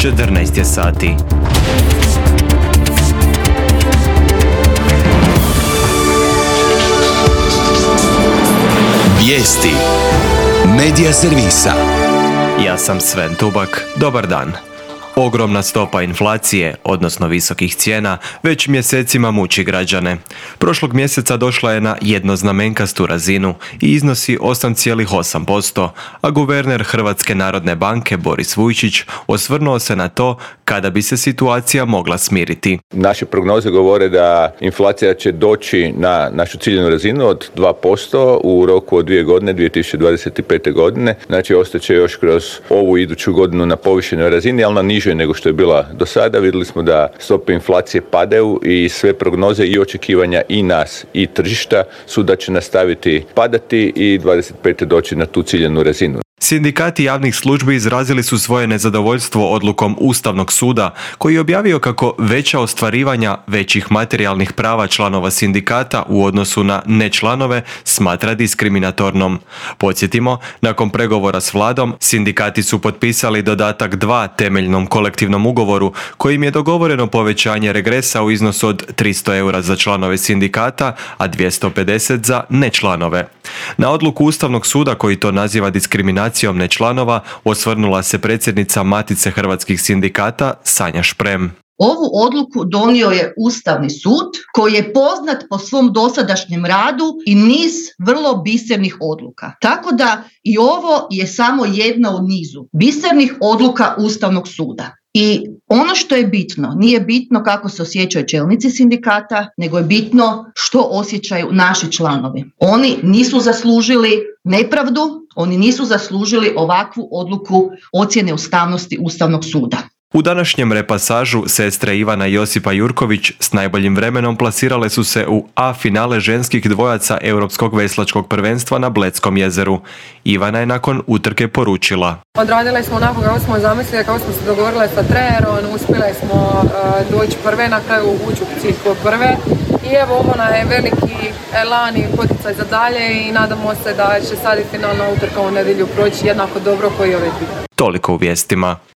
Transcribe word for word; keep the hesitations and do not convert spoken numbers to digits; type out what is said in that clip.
četrnaest je sati. Vijesti Medija servisa. Ja sam Sven Tubak. Dobar dan. Ogromna stopa inflacije, odnosno visokih cijena, već mjesecima muči građane. Prošlog mjeseca došla je na jednoznamenkastu razinu i iznosi osam zarez osam posto, a guverner Hrvatske narodne banke Boris Vujčić osvrnuo se na to kada bi se situacija mogla smiriti. Naše prognoze govore da inflacija će doći na našu ciljenu razinu od dva posto u roku od dvije godine, dvije tisuće dvadeset pete. godine. Znači, ostaće još kroz ovu iduću godinu na povišenoj razini, ali na nižoj nego što je bila do sada. Vidjeli smo da stope inflacije padaju i sve prognoze i očekivanja i nas i tržišta su da će nastaviti padati i dvadeset pete doći na tu ciljenu razinu. Sindikati javnih službi izrazili su svoje nezadovoljstvo odlukom Ustavnog suda, koji je objavio kako veća ostvarivanja većih materijalnih prava članova sindikata u odnosu na nečlanove smatra diskriminatornom. Podsjetimo, nakon pregovora s vladom, sindikati su potpisali dodatak dva temeljnom kolektivnom ugovoru, kojim je dogovoreno povećanje regresa u iznosu od tristo eura za članove sindikata, a dvjesto pedeset za nečlanove. Na odluku Ustavnog suda, koji to naziva diskriminacijom nečlanova, osvrnula se predsjednica Matice hrvatskih sindikata Sanja Šprem. Ovu odluku donio je Ustavni sud, koji je poznat po svom dosadašnjem radu i niz vrlo bisernih odluka. Tako da i ovo je samo jedna u nizu bisernih odluka Ustavnog suda. I ono što je bitno, nije bitno kako se osjećaju čelnici sindikata, nego je bitno što osjećaju naši članovi. Oni nisu zaslužili nepravdu, oni nisu zaslužili ovakvu odluku ocjene ustavnosti Ustavnog suda. U današnjem repasažu sestre Ivana i Josipa Jurković s najboljim vremenom plasirale su se u A finale ženskih dvojaca Europskog veslačkog prvenstva na Bledskom jezeru. Ivana je nakon utrke poručila: Odradile smo onako kako smo zamislili, kako smo se dogovorile sa trenerom, uspjele smo uh, doći prve, na kraju ući u cilj ko prve. I evo, ovo nam je veliki elan i poticaj za dalje i nadamo se da će sad i finalna utrka u nedjelju proći jednako dobro koji je ove dvije. Toliko u vijestima.